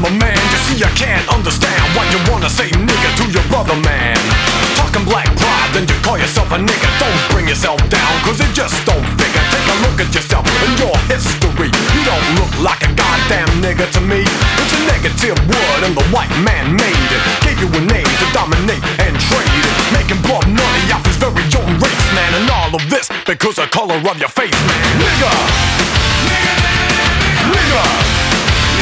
my man. You see, I can't understand why you wanna say nigga to your brother, man. Talking black pride, then you call yourself a nigga. Don't bring yourself down, cause it just don't figure. Take a look at yourself and your history. You don't look like a goddamn nigga to me. It's a negative word and the white man made it. Gave you a name to dominate and trade it, making blood money off his very own race, man. And all of this because the color of your face, man. Nigga, nigga, nigga, nigga.